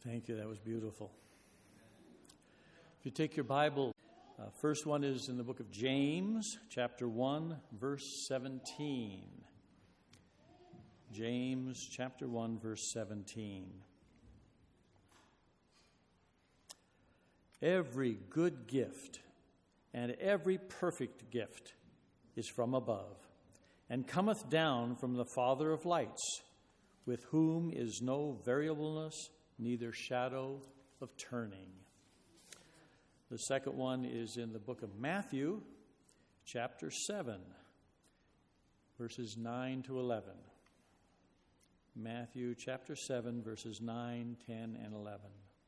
Thank you. That was beautiful. If you take your Bible, first one is in the book of James, chapter 1, verse 17. James, chapter 1, verse 17. Every good gift and every perfect gift is from above, and cometh down from the Father of lights, with whom is no variableness, neither shadow of turning. The second one is in the book of Matthew, chapter 7, verses 9 to 11. Matthew chapter 7, verses 9, 10, and 11.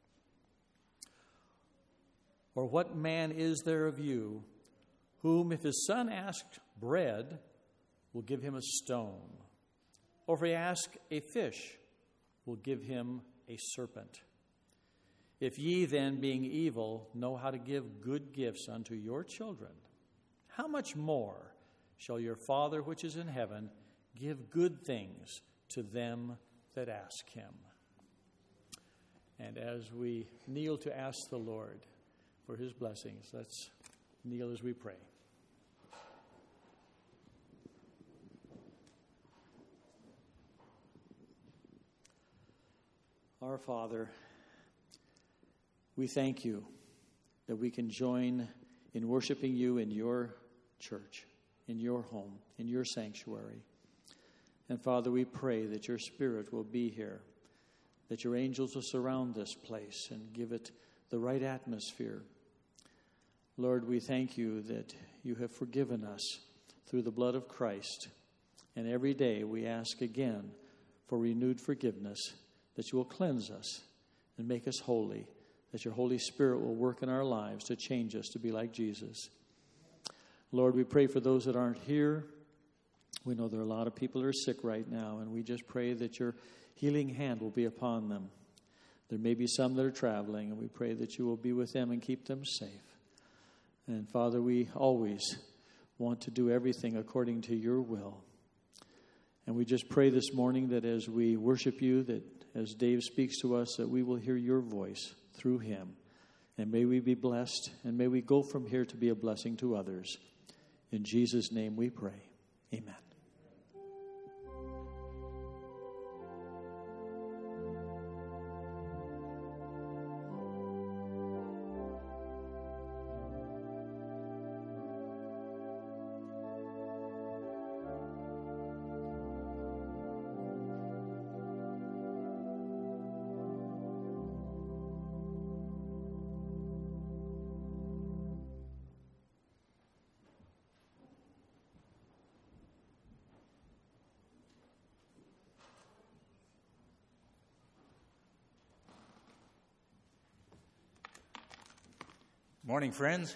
Or what man is there of you, whom if his son ask bread, will give him a stone? Or if he ask a fish, will give him a serpent? If ye then, being evil, know how to give good gifts unto your children, how much more shall your Father which is in heaven give good things to them that ask him? And as we kneel to ask the Lord for his blessings, let's kneel as we pray. Our Father, we thank you that we can join in worshiping you in your church, in your home, in your sanctuary. And Father, we pray that your Spirit will be here, that your angels will surround this place and give it the right atmosphere. Lord, we thank you that you have forgiven us through the blood of Christ. And every day we ask again for renewed forgiveness, that you will cleanse us and make us holy, that your Holy Spirit will work in our lives to change us to be like Jesus. Lord, we pray for those that aren't here. We know there are a lot of people that are sick right now, and we just pray that your healing hand will be upon them. There may be some that are traveling, and we pray that you will be with them and keep them safe. And Father, we always want to do everything according to your will. And we just pray this morning that as we worship you, that as Dave speaks to us, that we will hear your voice through him. And may we be blessed, and may we go from here to be a blessing to others. In Jesus' name we pray. Amen. Morning, friends.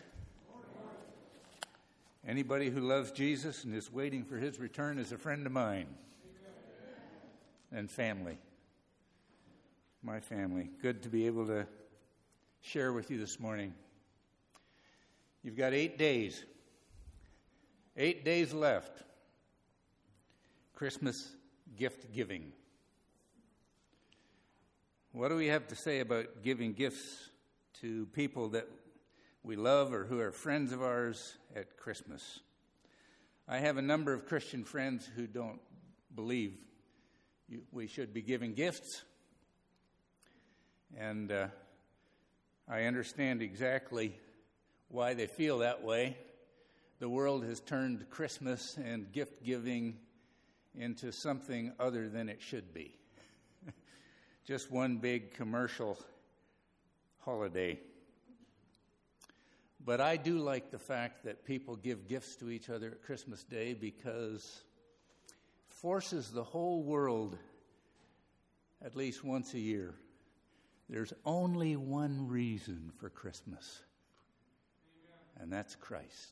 Anybody who loves Jesus and is waiting for his return is a friend of mine. And family. My family. Good to be able to share with you this morning. You've got 8 days. 8 days left. Christmas gift giving. What do we have to say about giving gifts to people that we love or who are friends of ours at Christmas? I have a number of Christian friends who don't believe we should be giving gifts. And I understand exactly why they feel that way. The world has turned Christmas and gift giving into something other than it should be. Just one big commercial holiday. But I do like the fact that people give gifts to each other at Christmas Day, because it forces the whole world, at least once a year. There's only one reason for Christmas, and that's Christ.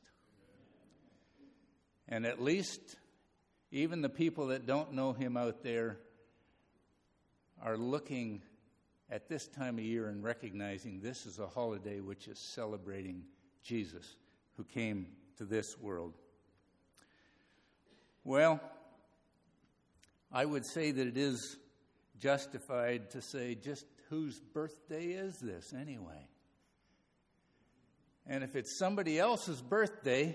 And at least even the people that don't know him out there are looking at this time of year and recognizing this is a holiday which is celebrating Jesus, who came to this world. Well, I would say that it is justified to say, just whose birthday is this anyway? And if it's somebody else's birthday,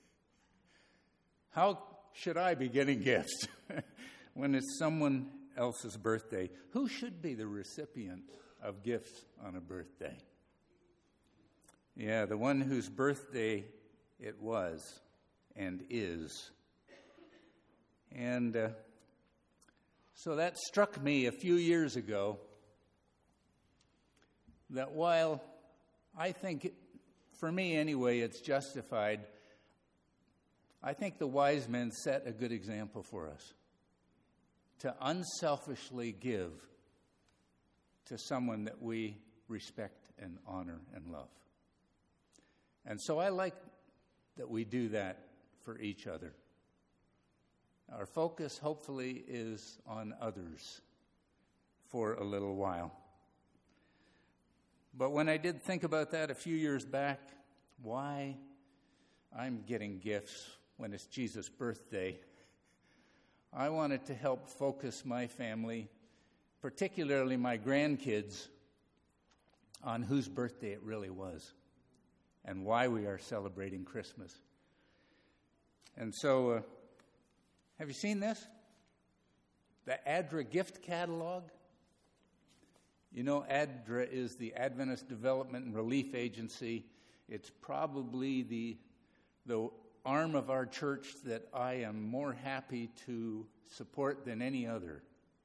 how should I be getting gifts when it's someone else's birthday? Who should be the recipient of gifts on a birthday? Yeah, the one whose birthday it was and is. And so that struck me a few years ago, that while I think, for me anyway, it's justified, I think the wise men set a good example for us to unselfishly give to someone that we respect and honor and love. And so I like that we do that for each other. Our focus, hopefully, is on others for a little while. But when I did think about that a few years back, why I'm getting gifts when it's Jesus' birthday, I wanted to help focus my family, particularly my grandkids, on whose birthday it really was and why we are celebrating Christmas. And so, have you seen this? The ADRA gift catalog. You know, ADRA is the Adventist Development and Relief Agency. It's probably the arm of our church that I am more happy to support than any other.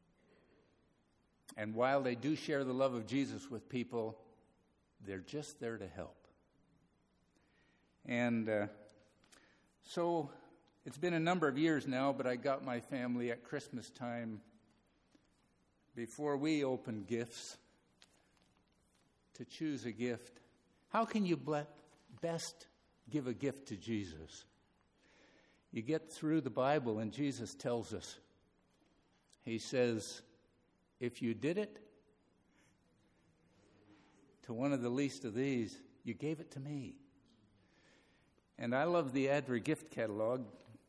And while they do share the love of Jesus with people, they're just there to help. And so it's been a number of years now, but I got my family at Christmas time, before we open gifts, to choose a gift. How can you best give a gift to Jesus? You get through the Bible and Jesus tells us, he says, if you did it to one of the least of these, you gave it to me. And I love the ADRA gift catalog.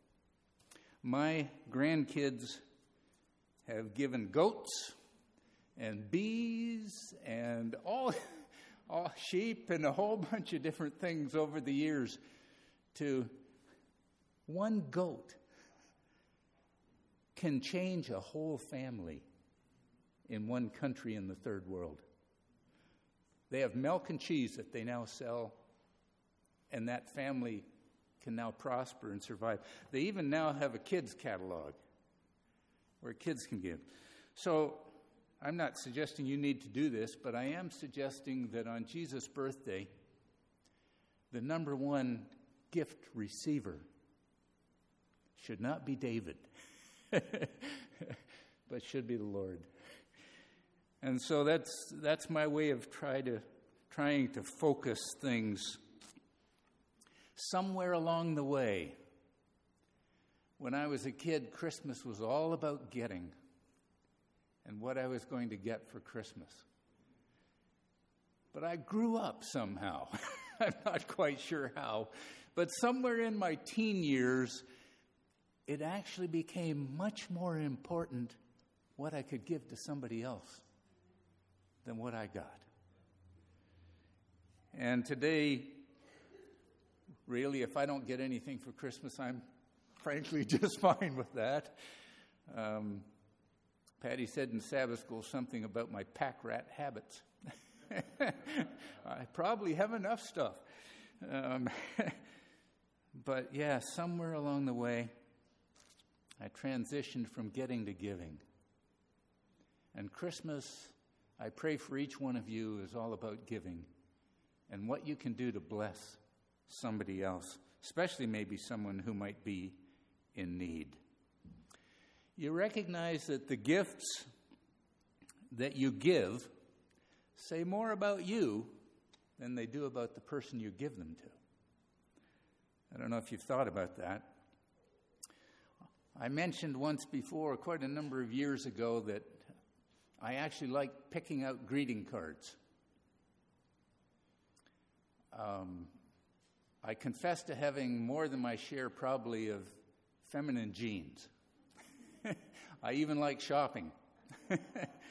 My grandkids have given goats and bees and all sheep and a whole bunch of different things over the years. To one goat can change a whole family in one country in the third world. They have milk and cheese that they now sell, and that family can now prosper and survive. They even now have a kids catalog where kids can give. So I'm not suggesting you need to do this, but I am suggesting that on Jesus' birthday, the number one gift receiver should not be David, but should be the Lord. And so that's my way of trying to focus things. Somewhere along the way, when I was a kid, Christmas was all about getting and what I was going to get for Christmas. But I grew up somehow. I'm not quite sure how. But somewhere in my teen years, it actually became much more important what I could give to somebody else than what I got. And today, really, if I don't get anything for Christmas, I'm frankly just fine with that. Patty said in Sabbath school something about my pack rat habits. I probably have enough stuff. But yeah, somewhere along the way, I transitioned from getting to giving. And Christmas, I pray for each one of you, is all about giving and what you can do to bless somebody else, especially maybe someone who might be in need. You recognize that the gifts that you give say more about you than they do about the person you give them to. I don't know if you've thought about that. I mentioned once before, quite a number of years ago, that I actually like picking out greeting cards. I confess to having more than my share probably of feminine genes. I even like shopping.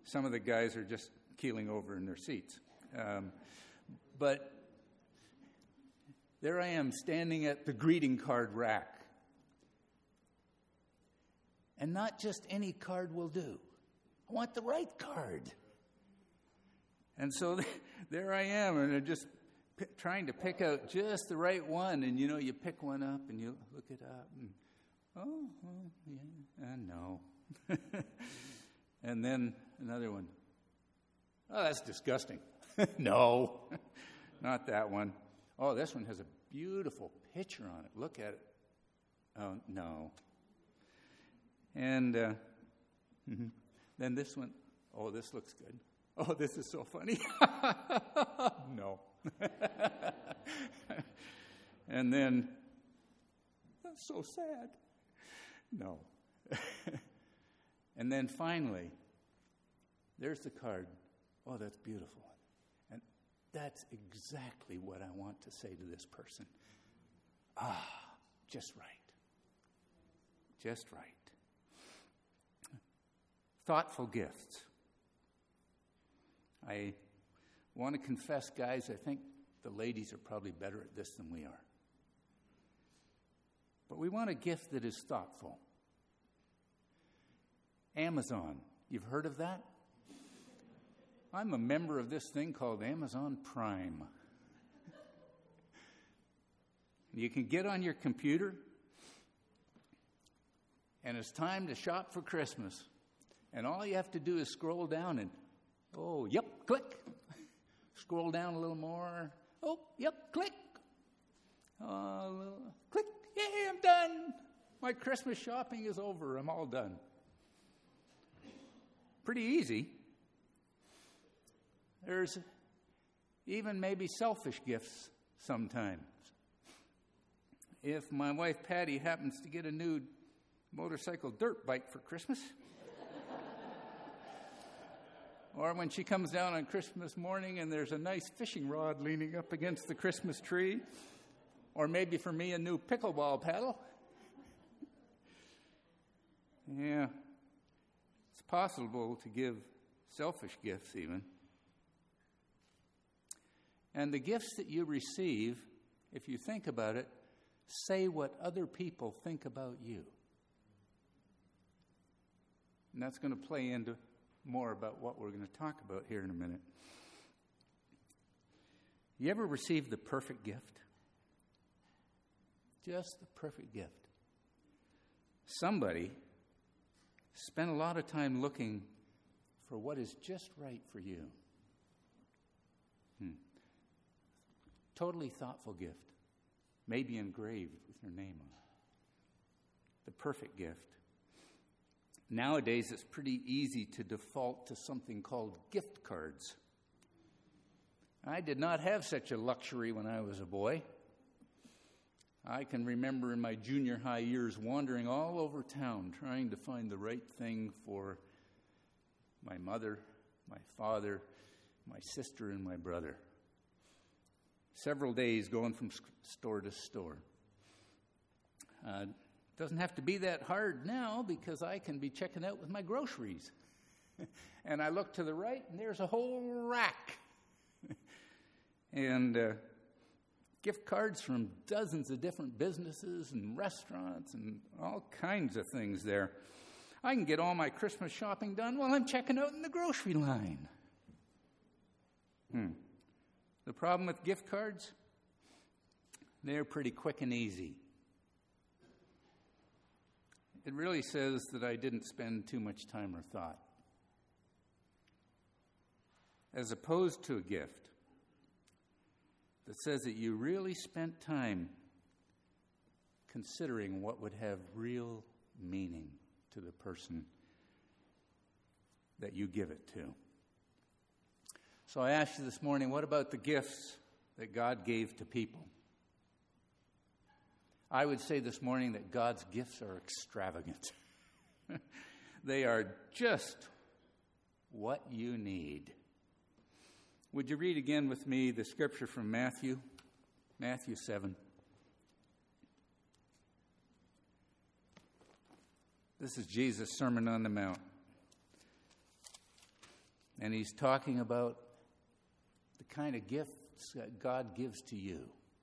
Some of the guys are just keeling over in their seats. But there I am standing at the greeting card rack. And not just any card will do. I want the right card. And so there I am, and I'm just trying to pick out just the right one. And, you pick one up, and you look it up, and, yeah, no. And then another one. Oh, that's disgusting. No, not that one. Oh, this one has a beautiful picture on it. Look at it. Oh, no. And then this one. Oh, this looks good. Oh, this is so funny. No. And then, that's so sad. No. And then finally, there's the card. Oh, that's beautiful. And that's exactly what I want to say to this person. Just right. Just right. Thoughtful gifts. I want to confess, guys, I think the ladies are probably better at this than we are. But we want a gift that is thoughtful. Amazon. You've heard of that? I'm a member of this thing called Amazon Prime. You can get on your computer, and it's time to shop for Christmas. And all you have to do is scroll down and, click. Scroll down a little more. Oh, yep, click. Click. Yay, I'm done. My Christmas shopping is over. I'm all done. Pretty easy. There's even maybe selfish gifts sometimes. If my wife Patty happens to get a new motorcycle dirt bike for Christmas, or when she comes down on Christmas morning and there's a nice fishing rod leaning up against the Christmas tree, or maybe for me a new pickleball paddle. Yeah, it's possible to give selfish gifts even. And the gifts that you receive, if you think about it, say what other people think about you. And that's going to play into more about what we're going to talk about here in a minute. You ever received the perfect gift? Just the perfect gift. Somebody spent a lot of time looking for what is just right for you. Totally thoughtful gift. Maybe engraved with your name on it. The perfect gift. Nowadays, it's pretty easy to default to something called gift cards. I did not have such a luxury when I was a boy. I can remember in my junior high years wandering all over town trying to find the right thing for my mother, my father, my sister, and my brother. Several days going from store to store. Doesn't have to be that hard now because I can be checking out with my groceries. And I look to the right and there's a whole rack. And gift cards from dozens of different businesses and restaurants and all kinds of things there. I can get all my Christmas shopping done while I'm checking out in the grocery line. The problem with gift cards? They're pretty quick and easy. It really says that I didn't spend too much time or thought. As opposed to a gift that says that you really spent time considering what would have real meaning to the person that you give it to. So I asked you this morning, what about the gifts that God gave to people? I would say this morning that God's gifts are extravagant. They are just what you need. Would you read again with me the scripture from Matthew 7. This is Jesus' Sermon on the Mount. And he's talking about the kind of gifts that God gives to you.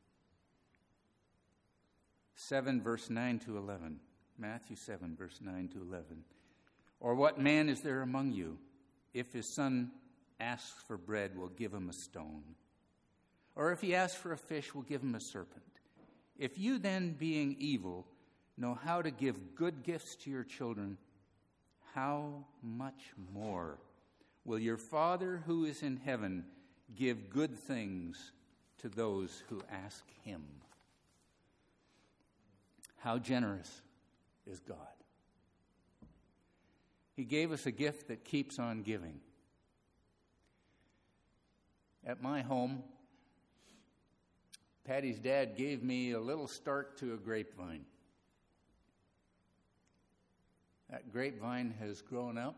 7, verse 9 to 11. Matthew 7, verse 9 to 11. Or what man is there among you, if his son asks for bread, will give him a stone? Or if he asks for a fish, will give him a serpent? If you then, being evil, know how to give good gifts to your children, how much more will your Father who is in heaven give good things to those who ask him? How generous is God? He gave us a gift that keeps on giving. At my home, Patty's dad gave me a little start to a grapevine. That grapevine has grown up,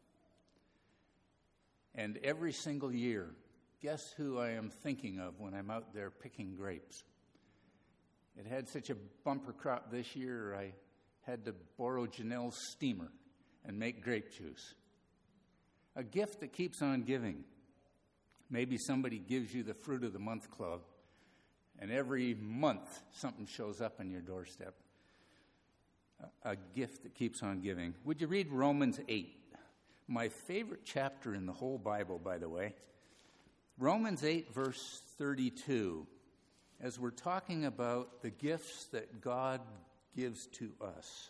and every single year, guess who I am thinking of when I'm out there picking grapes? It had such a bumper crop this year, I had to borrow Janelle's steamer and make grape juice. A gift that keeps on giving. Maybe somebody gives you the Fruit of the Month Club, and every month something shows up on your doorstep. A gift that keeps on giving. Would you read Romans 8? My favorite chapter in the whole Bible, by the way. Romans 8, verse 32. As we're talking about the gifts that God gives to us.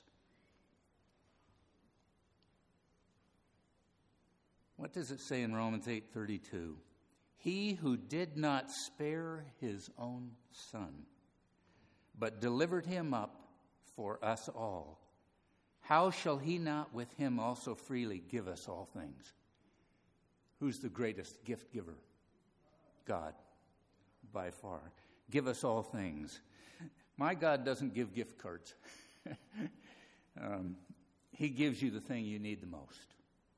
What does it say in Romans 8:32? He who did not spare his own son, but delivered him up for us all, how shall he not with him also freely give us all things? Who's the greatest gift giver? God, by far. Give us all things. My God doesn't give gift cards. He gives you the thing you need the most.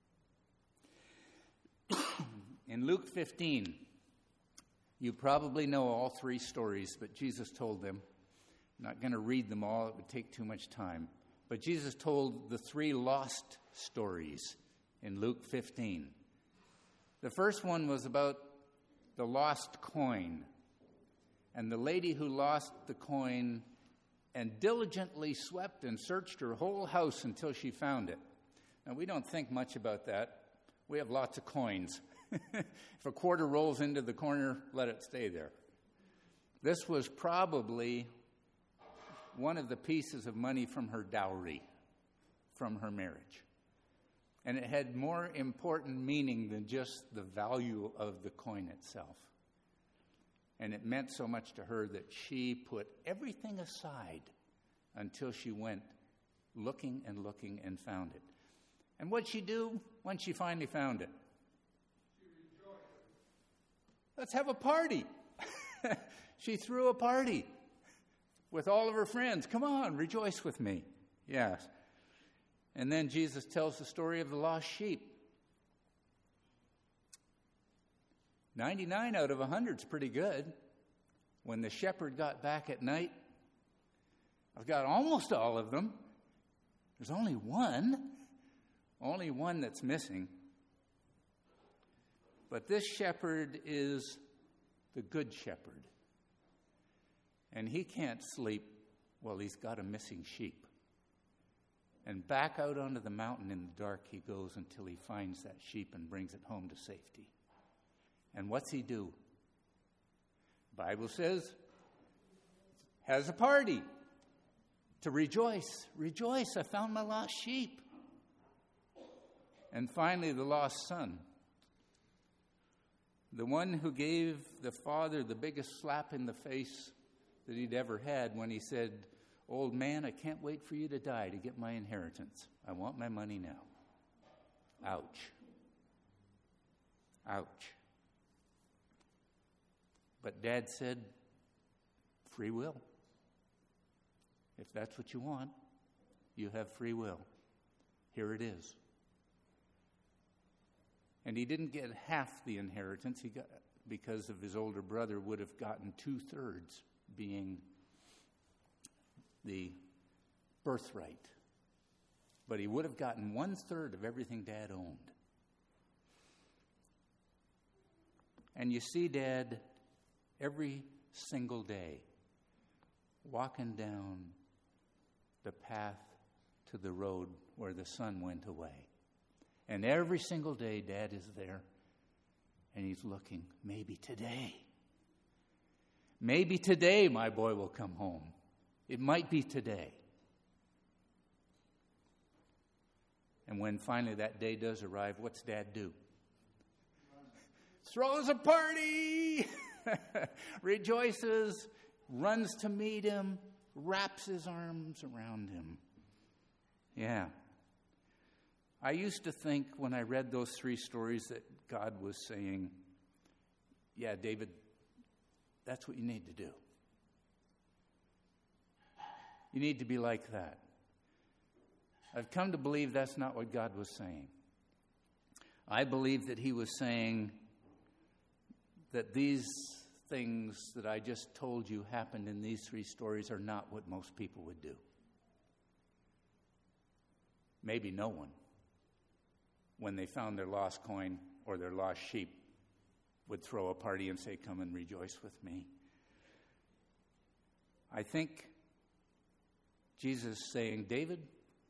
In Luke 15, you probably know all three stories, but Jesus told them. I'm not going to read them all. It would take too much time. But Jesus told the three lost stories in Luke 15. The first one was about the lost coin. And the lady who lost the coin and diligently swept and searched her whole house until she found it. Now, we don't think much about that. We have lots of coins. If a quarter rolls into the corner, let it stay there. This was probably one of the pieces of money from her dowry, from her marriage. And it had more important meaning than just the value of the coin itself. And it meant so much to her that she put everything aside until she went looking and looking and found it. And what'd she do when she finally found it? She rejoiced. Let's have a party. She threw a party with all of her friends. Come on, rejoice with me. Yes. And then Jesus tells the story of the lost sheep. 99 out of 100 is pretty good. When the shepherd got back at night, I've got almost all of them. There's only one that's missing. But this shepherd is the good shepherd. And he can't sleep while he's got a missing sheep. And back out onto the mountain in the dark he goes until he finds that sheep and brings it home to safety. And what's he do? Bible says, has a party to rejoice. Rejoice, I found my lost sheep. And finally, the lost son. The one who gave the father the biggest slap in the face that he'd ever had when he said, old man, I can't wait for you to die to get my inheritance. I want my money now. Ouch. Ouch. But Dad said, free will. If that's what you want, you have free will. Here it is. And he didn't get half the inheritance. He got, because of his older brother, would have gotten 2/3, being the birthright. But he would have gotten 1/3 of everything Dad owned. And you see Dad every single day walking down the path to the road where the sun went away. And every single day Dad is there and he's looking, maybe today my boy will come home. It might be today. And when finally that day does arrive, what's Dad do? Throws a party, rejoices, runs to meet him, wraps his arms around him. Yeah. I used to think when I read those 3 stories that God was saying, yeah, David, that's what you need to do. You need to be like that. I've come to believe that's not what God was saying. I believe that he was saying that these things that I just told you happened in these 3 stories are not what most people would do. Maybe no one, when they found their lost coin or their lost sheep, would throw a party and say, come and rejoice with me. I think Jesus is saying, David,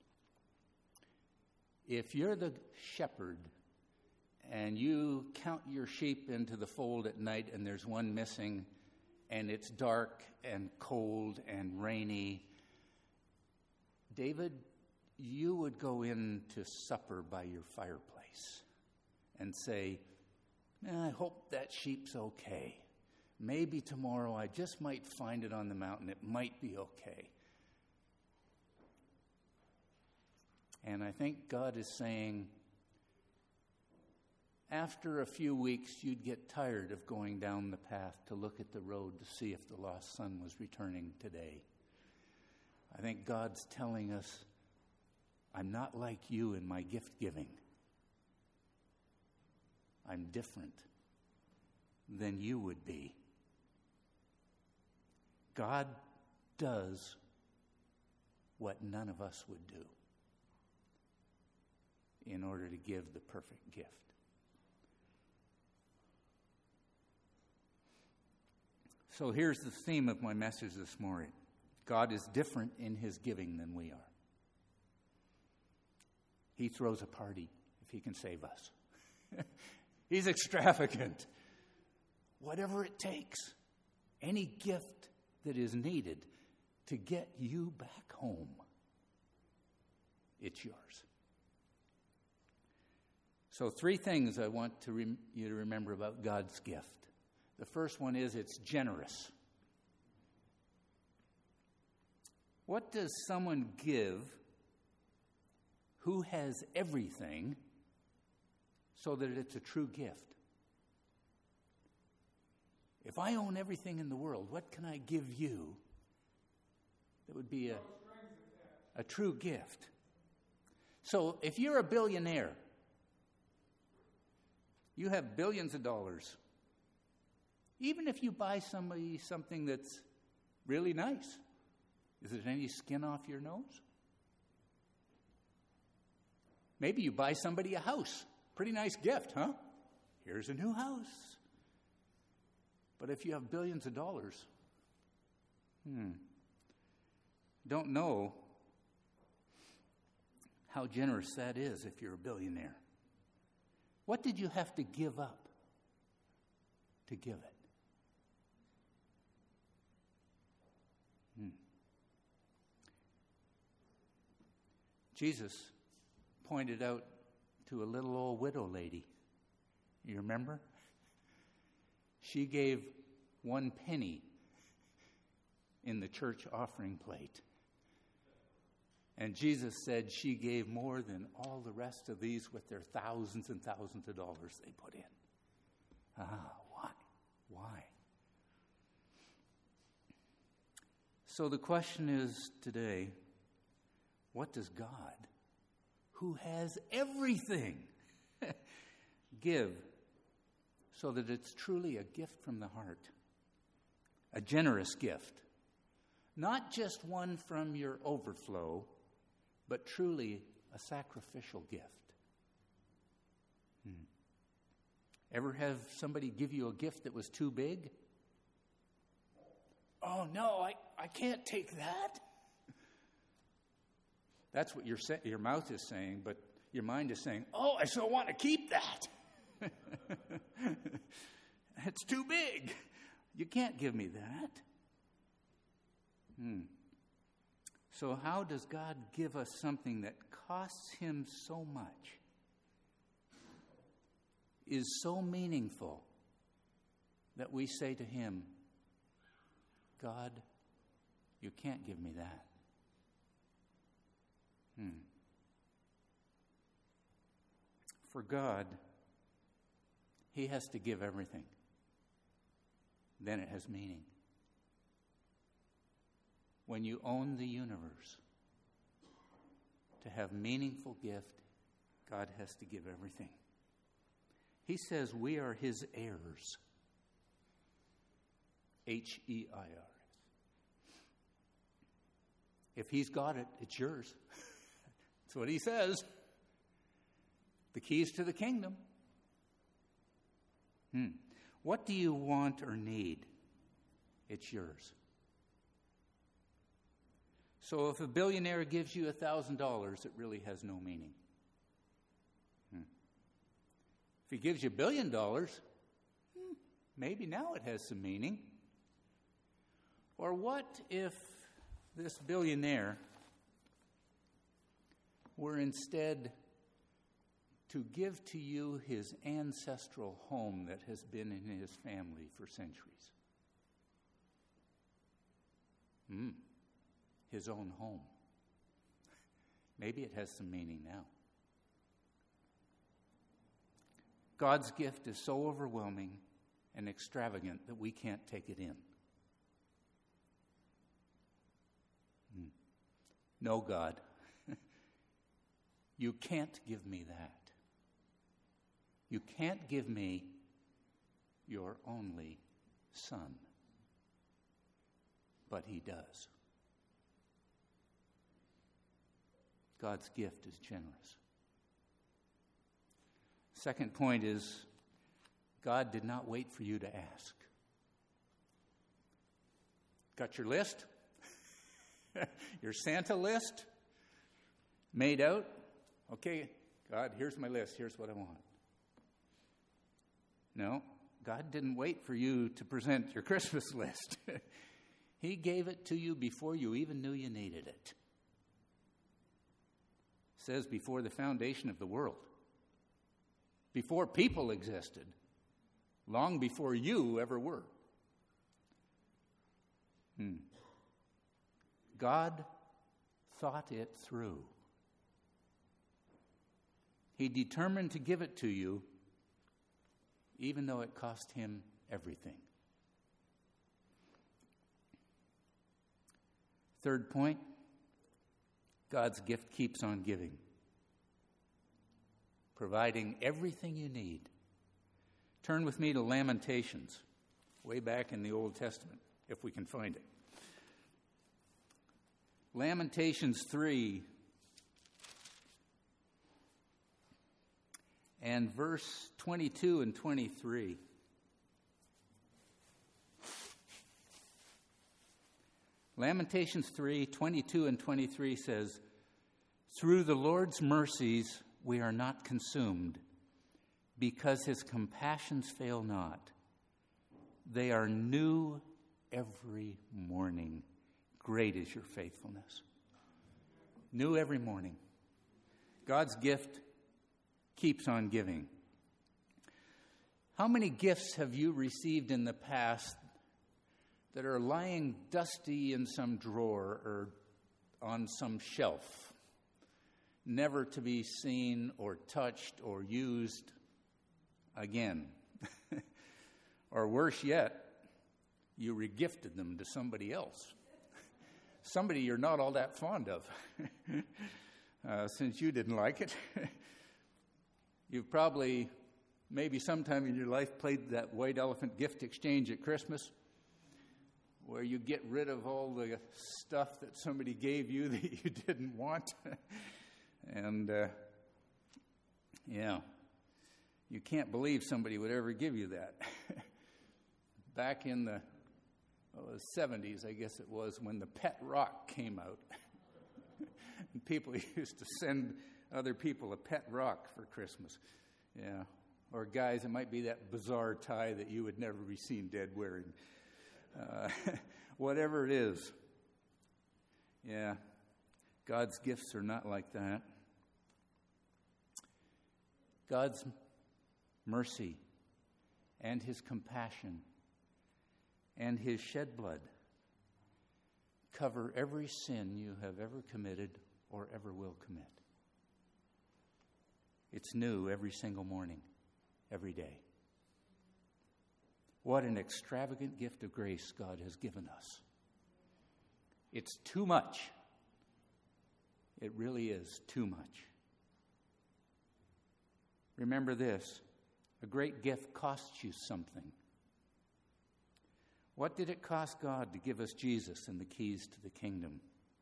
if you're the shepherd and you count your sheep into the fold at night and there's one missing and it's dark and cold and rainy, David, you would go in to supper by your fireplace and say, I hope that sheep's okay. Maybe tomorrow I just might find it on the mountain. It might be okay. And I think God is saying, after a few weeks, you'd get tired of going down the path to look at the road to see if the lost son was returning today. I think God's telling us, I'm not like you in my gift giving. I'm different than you would be. God does what none of us would do in order to give the perfect gift. So here's the theme of my message this morning. God is different in his giving than we are. He throws a party if he can save us. He's extravagant. Whatever it takes, any gift that is needed to get you back home, it's yours. So 3 things I want you to remember about God's gift. The first one is it's generous. What does someone give who has everything so that it's a true gift? If I own everything in the world, what can I give you that would be a true gift? So if you're a billionaire, you have billions of dollars. Even if you buy somebody something that's really nice, is it any skin off your nose? Maybe you buy somebody a house. Pretty nice gift, huh? Here's a new house. But if you have billions of dollars, don't know how generous that is if you're a billionaire. What did you have to give up to give it? Jesus pointed out to a little old widow lady. You remember? She gave 1 penny in the church offering plate. And Jesus said she gave more than all the rest of these with their thousands and thousands of dollars they put in. Why? Why? So the question is today, what does God, who has everything, give so that it's truly a gift from the heart? A generous gift. Not just one from your overflow, but truly a sacrificial gift. Ever have somebody give you a gift that was too big? Oh, no, I can't take that. That's what your mouth is saying, but your mind is saying, oh, I so want to keep that. It's too big. You can't give me that. So how does God give us something that costs him so much, is so meaningful, that we say to him, God, you can't give me that? For God, he has to give everything. Then it has meaning. When you own the universe, to have meaningful gift, God has to give everything. He says we are his heirs. H-E-I-R. If he's got it, it's yours. That's what he says. The keys to the kingdom. What do you want or need? It's yours. So if a billionaire gives you $1,000, it really has no meaning. If he gives you $1 billion, maybe now it has some meaning. Or what if this billionaire were instead to give to you his ancestral home that has been in his family for centuries? His own home. Maybe it has some meaning now. God's gift is so overwhelming and extravagant that we can't take it in. No, God, you can't give me that. You can't give me your only son. But he does. God's gift is generous. Second point is, God did not wait for you to ask. Got your list? Your Santa list? Made out? Okay, God, here's my list. Here's what I want. No, God didn't wait for you to present your Christmas list. He gave it to you before you even knew you needed it. It says before the foundation of the world. Before people existed. Long before you ever were. God thought it through. He determined to give it to you, even though it cost him everything. Third point, God's gift keeps on giving, providing everything you need. Turn with me to Lamentations, way back in the Old Testament, if we can find it. Lamentations 3 and verse 22 and 23. Lamentations 3, 22 and 23 says, "Through the Lord's mercies we are not consumed, because his compassions fail not. They are new every morning. Great is your faithfulness." New every morning. God's gift keeps on giving. How many gifts have you received in the past that are lying dusty in some drawer or on some shelf, never to be seen or touched or used again? Or worse yet, you regifted them to somebody else. Somebody you're not all that fond of, since you didn't like it. You've probably, maybe sometime in your life, played that white elephant gift exchange at Christmas, where you get rid of all the stuff that somebody gave you that you didn't want. And, You can't believe somebody would ever give you that. Back in the 70s, I guess it was, when the pet rock came out. And people used to send other people a pet rock for Christmas. Yeah. Or guys, it might be that bizarre tie that you would never be seen dead wearing. Whatever it is. Yeah. God's gifts are not like that. God's mercy and His compassion and His shed blood cover every sin you have ever committed or ever will commit. It's new every single morning, every day. What an extravagant gift of grace God has given us. It's too much. It really is too much. Remember this, a great gift costs you something. What did it cost God to give us Jesus and the keys to the kingdom?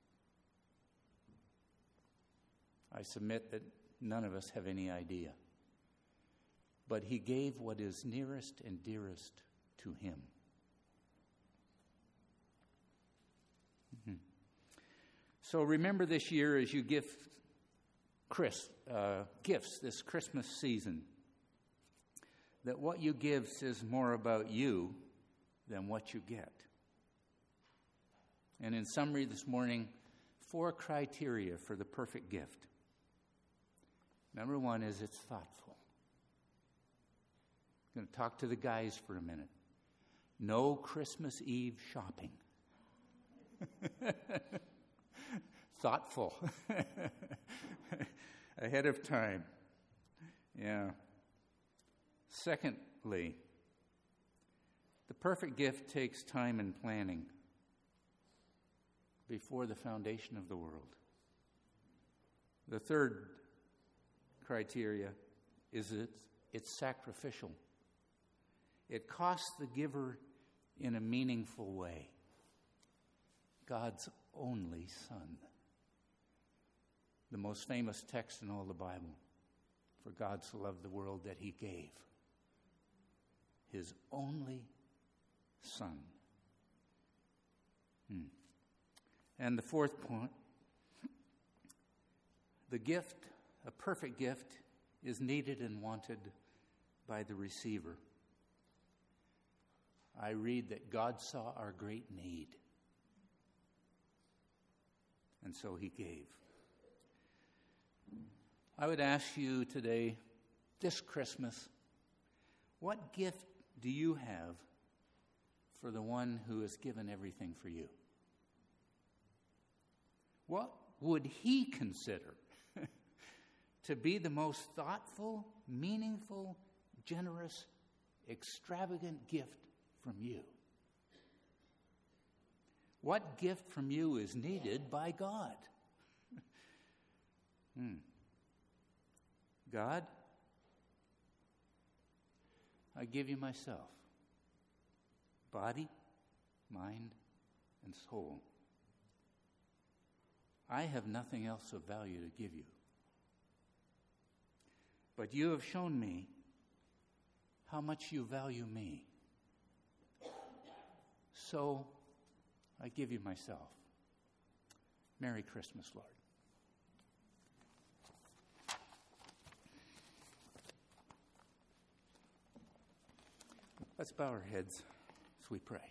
I submit that none of us have any idea. But He gave what is nearest and dearest to Him. Mm-hmm. So remember this year as you give gifts this Christmas season, that what you give says more about you than what you get. And in summary this morning, 4 criteria for the perfect gift. Number 1 is it's thoughtful. I'm going to talk to the guys for a minute. No Christmas Eve shopping. Thoughtful. Ahead of time. Yeah. Secondly, the perfect gift takes time and planning before the foundation of the world. The third criteria is it's sacrificial. It costs the giver in a meaningful way. God's only Son. The most famous text in all the Bible. For God so loved the world that He gave His only Son. And the fourth point, the gift, a perfect gift, is needed and wanted by the receiver. I read that God saw our great need, and so He gave. I would ask you today, this Christmas, what gift do you have for the one who has given everything for you? What would He consider to be the most thoughtful, meaningful, generous, extravagant gift from you? What gift from you is needed by God? God, I give you myself, body, mind, and soul. I have nothing else of value to give you. But you have shown me how much you value me. So I give you myself. Merry Christmas, Lord. Let's bow our heads as we pray.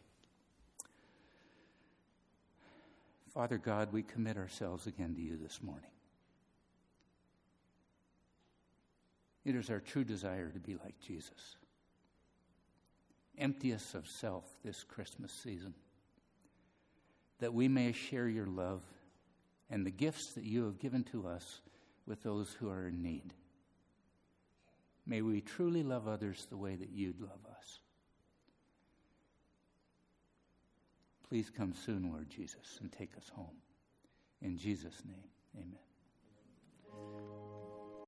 Father God, we commit ourselves again to you this morning. It is our true desire to be like Jesus. Empty us of self this Christmas season, that we may share your love and the gifts that you have given to us with those who are in need. May we truly love others the way that you'd love us. Please come soon, Lord Jesus, and take us home. In Jesus' name, amen.